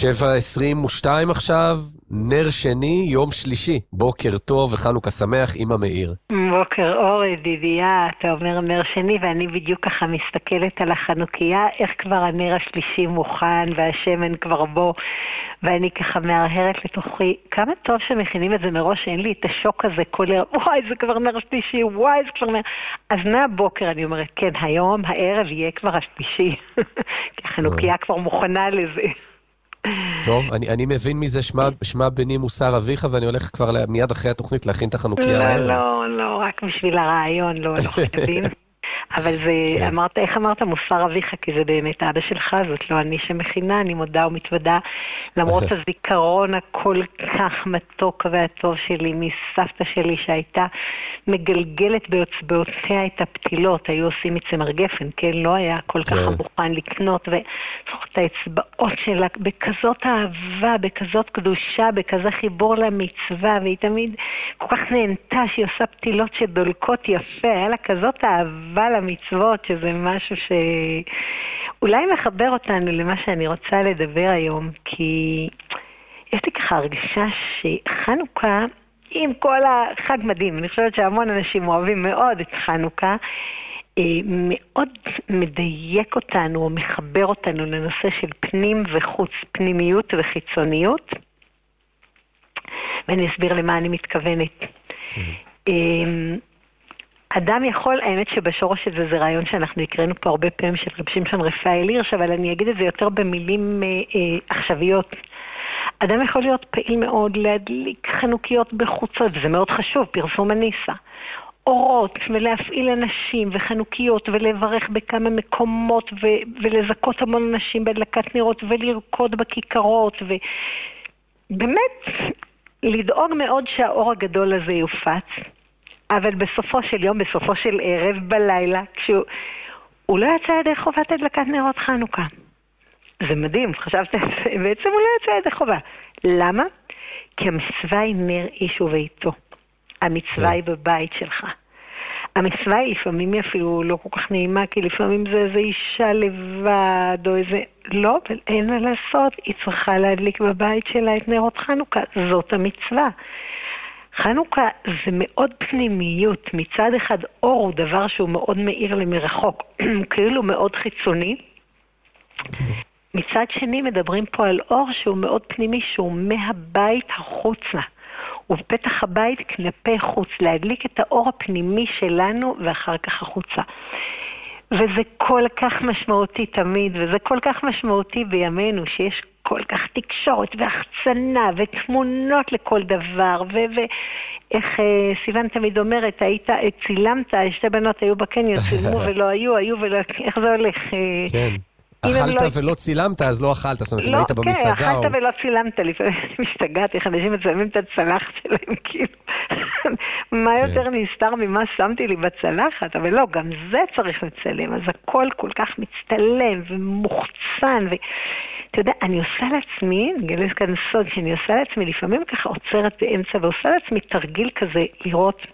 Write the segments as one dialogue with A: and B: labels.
A: 7:22 עכשיו, נר שני, יום שלישי. בוקר טוב וחנוכה שמח, אמא מאיר.
B: בוקר אור, ידידיה, אתה אומר נר שני, ואני בדיוק ככה מסתכלת על החנוכיה, איך כבר הנר השלישי מוכן, והשמן כבר בו, ואני ככה מהרהרת לתוכי, כמה טוב שמכינים את זה מראש, אין לי את השוק הזה, כל ערב, וואי, זה כבר נר שלישי, וואי, זה כבר נר... אז מהבוקר אני אומרת, כן, היום, הערב יהיה כבר השלישי, כי החנוכיה כבר מוכנה לזה.
A: טוב, אני מבין מזה שמה בני מוסר אביך, ואני הולך כבר מיד אחרי התוכנית להכין את החנוכיה.
B: לא, רק בשביל הרעיון, לא חייבים. אבל זה, איך אמרת מוסר אביך, כי זה באמת אבא שלך, זאת לא אני שמכינה, אני מודה ומתוודה, למרות הזיכרון הכל כך מתוק והטוב שלי, מסבתא שלי שהייתה מגלגלת באצבעותיה את הפתילות, היו עושים מצמר גפן, כן, לא היה כל כך מוכן לקנות, וזוכרת האצבעות שלה בכזאת אהבה, בכזאת קדושה, בכזה חיבור למצווה, והיא תמיד כל כך נהנתה שהיא עושה פתילות שדולקות יפה, היה לה כזאת אהבה למצוות, שזה משהו שאולי מחבר אותנו למה שאני רוצה לדבר היום, כי יש לי ככה הרגשה שחנוכה, עם כל החג מדהים, אני חושבת שהמון אנשים אוהבים מאוד את חנוכה, מאוד מדייק אותנו או מחבר אותנו לנושא של פנים וחוץ, פנימיות וחיצוניות, ואני אסביר למה אני מתכוונת. אדם יכול, האמת שבשורש הזה זה רעיון שאנחנו הקראנו פה הרבה פעמים של רב שמשון רפאל הירש, אבל אני אגיד את זה יותר במילים עכשוויות. אדם יכול להיות פעיל מאוד, להדליק חנוכיות בחוצות, זה מאוד חשוב, פרסום הניסה. אורות, ולהפעיל אנשים וחנוכיות, ולברך בכמה מקומות, ולזכות המון אנשים בהדלקת נרות, ולרקוד בכיכרות, ובאמת לדאוג מאוד שהאור הגדול הזה יופץ. אבל בסופו של יום, בסופו של ערב, בלילה, כשהוא לא יצא ידי חובת הדלקת נרות חנוכה. זה מדהים, חשבתי, בעצם הוא לא יצא ידי חובה. למה? כי המצווה היא נר איש וביתו. המצווה היא בבית שלך. המצווה היא לפעמים אפילו לא כל כך נעימה, כי לפעמים זה איזו אישה לבד, או איזה... לא, אבל אין מה לעשות, היא צריכה להדליק בבית שלה את נרות חנוכה. זאת המצווה. חנוכה זה מאוד פנימיות, מצד אחד אור הוא דבר שהוא מאוד מאיר למרחוק, כאילו מאוד חיצוני, מצד שני מדברים פה על אור שהוא מאוד פנימי, שהוא מהבית החוצה, ובפתח הבית כלפי חוץ, להדליק את האור הפנימי שלנו ואחר כך החוצה. וזה כל כך משמעותי תמיד, וזה כל כך משמעותי בימינו, שיש כל כך תקשורת והחצנה ותמונות לכל דבר, ואיך סיוון תמיד אומרת, צילמת, שתי בנות היו בקניון, צילמו ולא היו ולא, איך זה הולך?
A: כן. אכלת ולא צילמת, אז לא אכלת, זאת אומרת, אם היית במסעדה...
B: לא, כן, אכלת ולא צילמת, לפעמים משתגעתי, איך אנשים מצלמים את הצלחת שלהם, כאילו, מה יותר נסתר ממה שמתי לי בצלחת, אבל לא, גם זה צריך לצלם, אז הכל כל כך מצטלם ומוחצן, אתה יודע, אני עושה לעצמי, נגלס כאן סוד, שאני עושה לעצמי, לפעמים ככה עוצרת באמצע, ועושה לעצמי תרגיל כזה, לראות,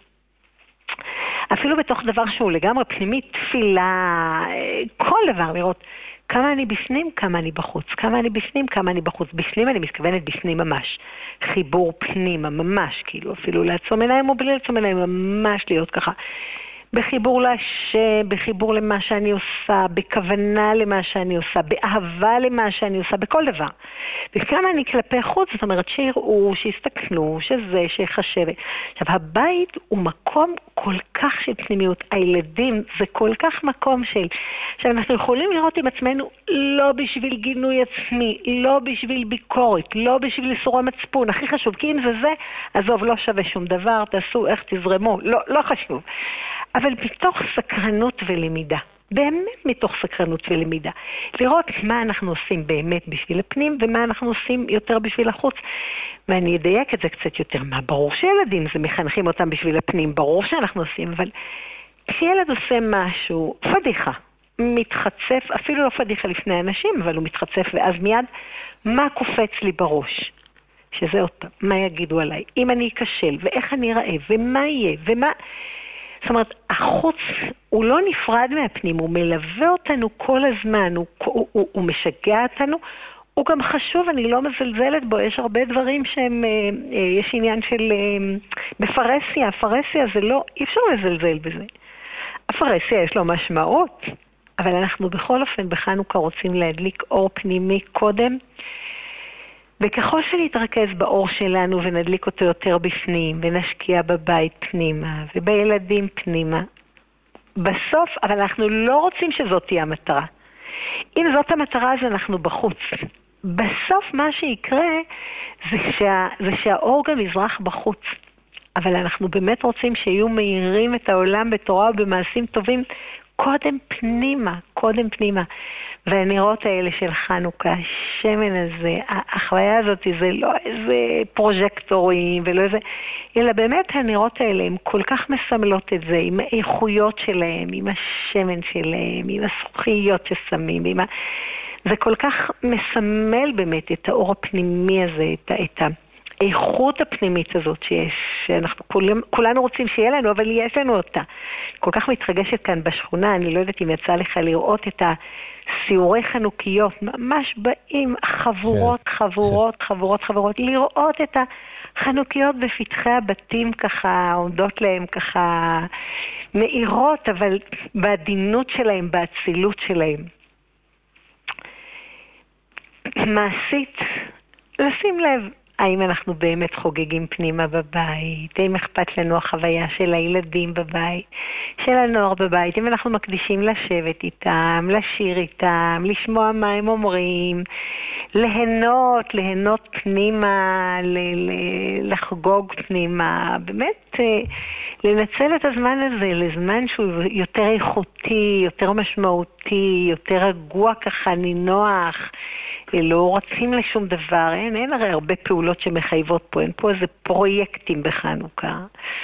B: אפילו בתוך דבר שהוא לגמרי פנימי, תפילה, כל דבר, לראות, כמה אני בפנים, כמה אני בחוץ. כמה אני בפנים, כמה אני בחוץ. בפנים אני מתכוונת בפנים ממש. חיבור פנימה ממש, כאילו אפילו לעצום עיניים או בלי לעצום עיניים, ממש להיות ככה. בחיבור להשם, בחיבור למה שאני עושה, בכוונה למה שאני עושה, באהבה למה שאני עושה, בכל דבר. וכמה אני כלפי חוץ, זאת אומרת שיראו, שיסתכלו, שיחשב. עכשיו, הבית הוא מקום כל כך של פנימיות. הילדים זה כל כך מקום של... עכשיו, אנחנו יכולים לראות עם עצמנו לא בשביל גינוי עצמי, לא בשביל ביקורת, לא בשביל איסור המצפון. הכי חשוב, כי אם זה, עזוב, לא שווה שום דבר, תעשו איך תזרמו, לא חשוב. אבל מתוך סקרנות ולמידה, באמת מתוך סקרנות ולמידה, לראות מה אנחנו עושים באמת בשביל הפנים, ומה אנחנו עושים יותר בשביל החוץ. ואני אדייק את זה קצת יותר. מה, ברור שילדים זה מחנכים אותם בשביל הפנים, ברור שאנחנו עושים, אבל כשילד עושה משהו, פדיחה, מתחצף, אפילו לא פדיחה לפני אנשים, אבל הוא מתחצף, ואז מיד, מה קופץ לי בראש? שזה עוד פעם, מה יגידו עליי? אם אני אכשל, ואיך אני אראה, ומה יהיה, ומה... זאת אומרת, החוץ הוא לא נפרד מהפנים, הוא מלווה אותנו כל הזמן, הוא משגע אותנו, הוא גם חשוב, אני לא מזלזלת בו, יש הרבה דברים שהם, יש עניין של בפרסיה, הפרסיה זה לא, אי אפשר לזלזל בזה. הפרסיה יש לו משמעות, אבל אנחנו בכל אופן בחנוכה רוצים להדליק אור פנימי קודם, וככל שנתרכז באור שלנו ונדליק אותו יותר בפנים, ונשקיע בבית פנימה, ובילדים פנימה, בסוף, אבל אנחנו לא רוצים שזאת תהיה המטרה. אם זאת המטרה, אז אנחנו בחוץ. בסוף מה שיקרה זה שהאור גם יזרח בחוץ. אבל אנחנו באמת רוצים שיהיו מאירים את העולם בתורה ובמעשים טובים קודם פנימה, קודם פנימה. והנרות האלה של חנוכה, השמן הזה, החוויה הזאת זה לא איזה פרוז'קטורים ולא איזה, אלא באמת הנרות האלה הם כל כך מסמלות את זה, עם האיכויות שלהם, עם השמן שלהם, עם הזכוכיות ששמים, זה כל כך מסמל באמת את האור הפנימי הזה, את האיכות הפנימית הזאת שיש, שאנחנו כולנו רוצים שיהיה לנו, אבל יש לנו אותה. כל כך מתרגשת כאן בשכונה, אני לא יודעת אם יצא לך לראות את סיורי חנוכיות, ממש באים חבורות, לראות את החנוכיות בפתחי הבתים ככה, עומדות להם ככה מאירות, אבל בעדינות שלהם, באצילות שלהם. מעשית, לשים לב, האם אנחנו באמת חוגגים פנימה בבית, האם אכפת לנו החוויה של הילדים בבית, של הנוער בבית, אם אנחנו מקדישים לשבת איתם, לשיר איתם, לשמוע מה הם אומרים, ליהנות פנימה, לחגוג פנימה, באמת לנצל את הזמן הזה לזמן שהוא יותר איכותי, יותר משמעותי, יותר רגוע ככה, נינוח, לא רצים לשום דבר, אין הרי הרבה פעולות שמחייבות פה, אין פה איזה פרויקטים בחנוכה,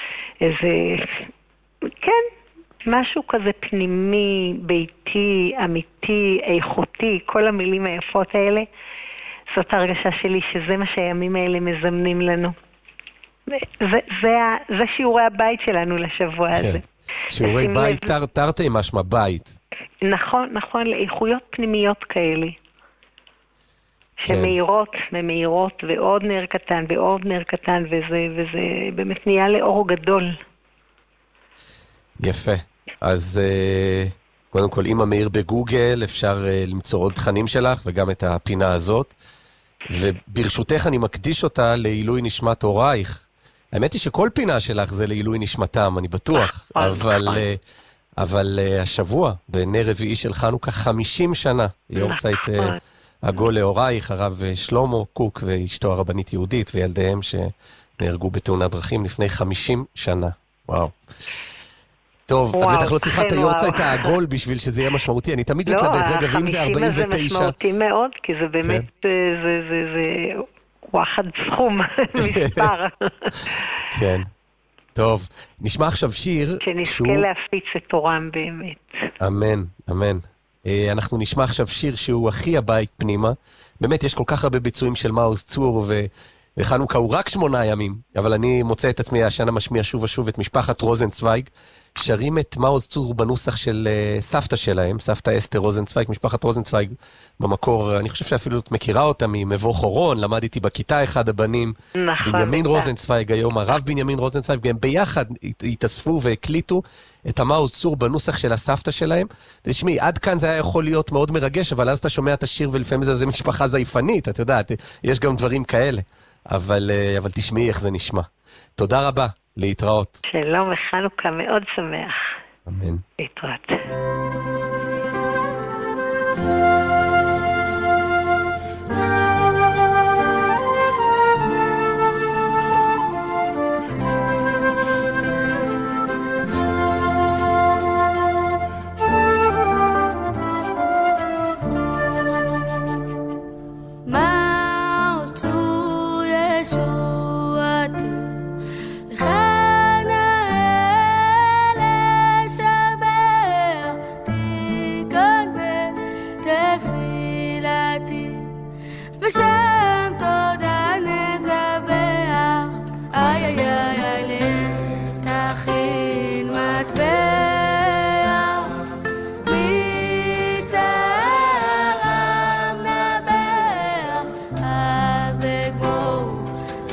B: כן, משהו כזה פנימי, ביתי, אמיתי, איכותי, כל המילים היפות האלה, זאת הרגשה שלי שזה מה שהימים האלה מזמנים לנו. זה שיעורי הבית שלנו לשבוע הזה.
A: שיעורי בית, תרתי משמע בית.
B: נכון, לאיכויות פנימיות כאלה. שמאירות ועוד נר קטן ועוד נר קטן, וזה באמת נהיה לאור גדול.
A: יפה. אז קודם כל, אם המאיר בגוגל, אפשר למצוא עוד תכנים שלך וגם את הפינה הזאת. וברשותך אני מקדיש אותה לעילוי נשמת הורייך. האמת היא שכל פינה שלך זה לעילוי נשמתם, אני בטוח. אבל השבוע, בנר רביעי של חנוכה, 50 שנה, היא הורצה את עגול להורייך, הרב שלמה קוק ואשתו הרבנית יהודית וילדיהם שנהרגו בתאונת דרכים לפני 50 שנה. וואו. טוב, את בטח לא צריכה את היורצה את העגול בשביל שזה יהיה משמעותי. אני תמיד מתלבט, רגע, ואם זה 49...
B: לא, 50 זה משמעותי מאוד, כי זה באמת, זה וואחד סכום, מספר.
A: כן. טוב, נשמע עכשיו שיר...
B: שנזכה להפיץ את תורם באמת.
A: אמן, אמן. אנחנו נשמע עכשיו שיר שהוא הכי הבית פנימה. באמת, יש כל כך הרבה ביצועים של מעוז צור וחנוכה הוא רק 8 ימים, אבל אני מוצא את עצמי השנה משמיע שוב ושוב את משפחת רוזנצוויג, שרים את מעוז צור בנוסח של סבתא שלהם, סבתא אסתר רוזנצוויג, משפחת רוזנצוויג במקור, אני חושב שאפילו את מכירה אותה ממבוא חורון, למדתי בכיתה אחד הבנים, בנימין רוזנצוויג, היום הרב בנימין רוזנצוויג, והם ביחד התאספו והקליטו את המעוז צור בנוסח של הסבתא שלהם. תשמעי, עד כאן זה היה יכול להיות מאוד מרגש, אבל אז אתה שומע את השיר ולפעמים זה משפחה זייפנית, אתה יודעת, יש גם דברים כאלה. אבל תשמעי איך זה נשמע. תודה רבה, להתראות.
B: שלום וחנוכה מאוד שמח.
A: אמן.
B: להתראות.
C: Ti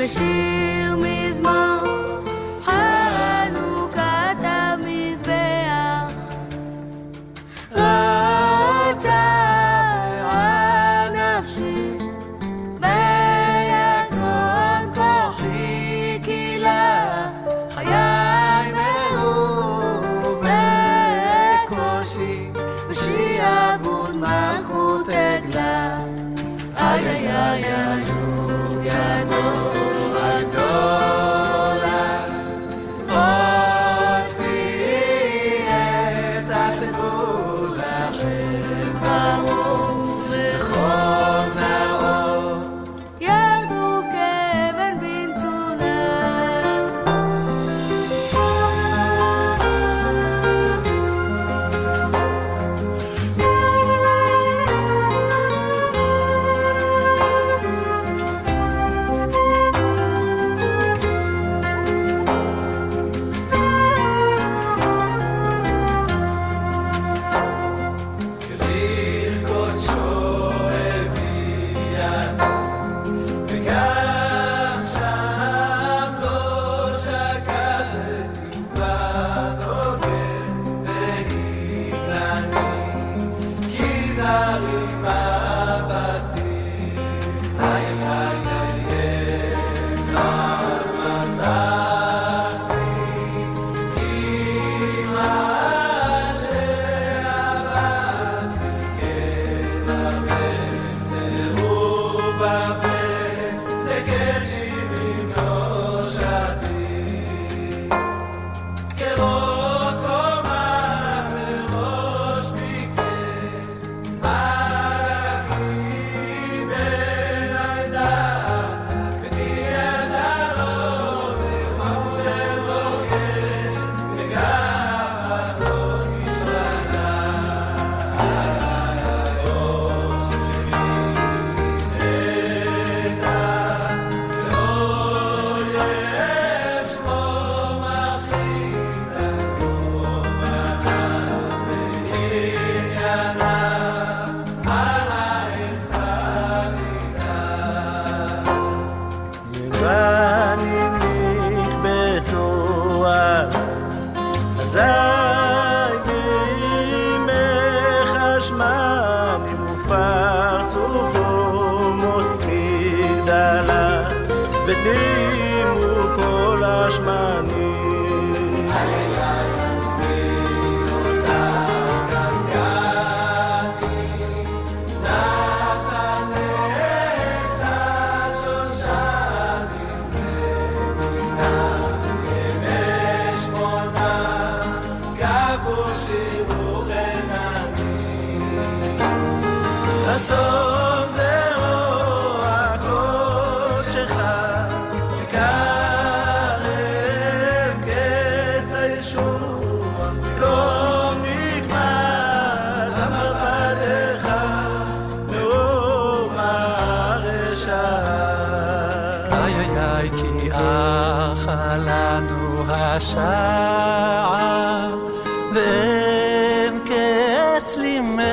C: בשיר מזמור חנוכת המזבח רוצה הנפשי ויגון כוחי קהילה חיי מאור בקושי ושיעבוד מלכות עגלה איי איי איי איי ידו הגדולה הוציא את הסיפור לכם ברור וכל זרעו ירדו כאבן בנצולה
D: השעה ואין קץ לימי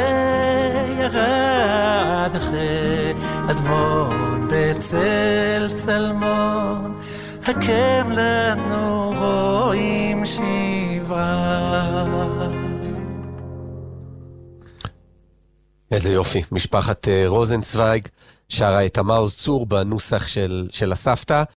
D: ירד אחרי אדמון בצל צלמון הקם לנו רואים שבעה.
A: איזה יופי, משפחת רוזנצוויג שרה את המעוז צור בנוסח של הסבתא.